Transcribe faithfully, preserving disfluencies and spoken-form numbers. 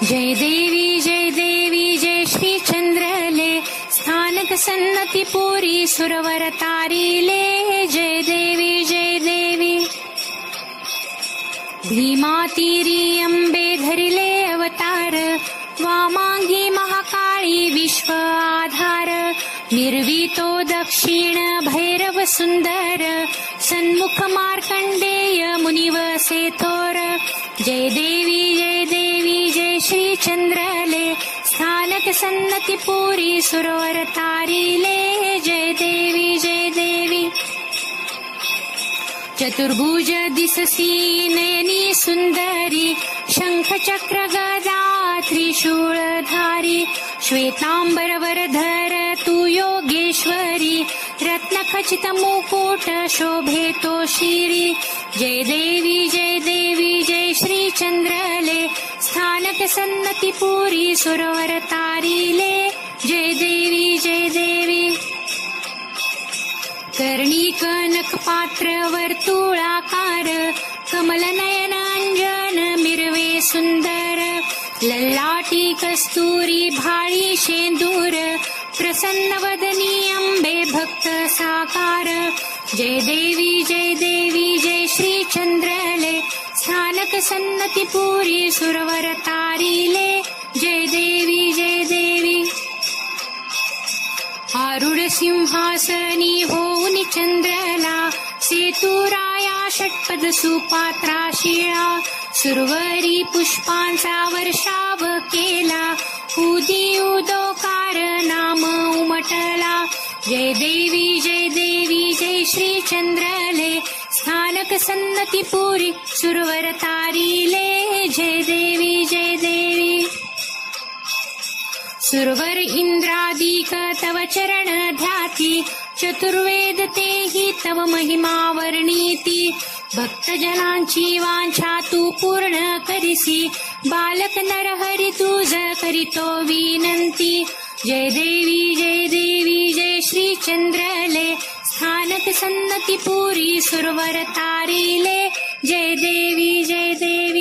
जय देवी जय देवी जय श्री चंद्रले स्थानक सन्नती पुरी सुरवर तारिले जय देवी जय देवी भीमातीरी अंबे धरिले अवतार वामांगी महाकाळी विश्व आधार निर्वितो दक्षिण भैरव सुंदर सन्मुख मार्कंडेय मुनिवसे थोर जय देवी जय देवी जय श्री चंद्रले स्थानक सन्नती पुरी सुरवर तारिले जय देवी जय देवी चतुर्भुज दिससी नयनी सुंदरी शंख चक्र गदा त्रिशूळधारी श्वेतांबर वरधर तू योगेश्वरी रत्न खचित मुकुट शोभे तो शिरी जय देवी जय देवी जय श्री चंद्रले स्थानक सन्नती पुरी सुरवर तारिले जय देवी जय देवी कर्णी कनक पात्र वर्तुळाकार कमल नयन अंजन मिरवे सुंदर ललाटी कस्तुरी भाळी शेंदूर प्रसन्न वदनी अंबे भक्त साकार जय देवी जय देवी जय श्री चंद्रले स्थानक सन्नती पुरी सुरवर तारिले जय देवी जय देवी आरूढ सिंहासनी होऊन चंद्रला सेतुराया षटपद सुपात्रा शिळा सुरवरी पुष्पांचा वर्षाव केला उदी उदोकार नाम उमटला जय देवी जय देवी जय श्री चंद्रले स्थानक सन्नती पुरी सुरवर तारिले जय देवी जय देवी सुरवर इंद्रादिक तव चरण ध्याती चतुर्वेद तेही तव महिमा वर्णीती भक्तजनांची वांछा तू पूर्ण करिसी बालक नरहरी तुझ करीतो विनंती जय देवी जय देवी जय श्री चंद्रले स्थानक सन्नती पुरी सुरवर तारिले जय देवी जय देवी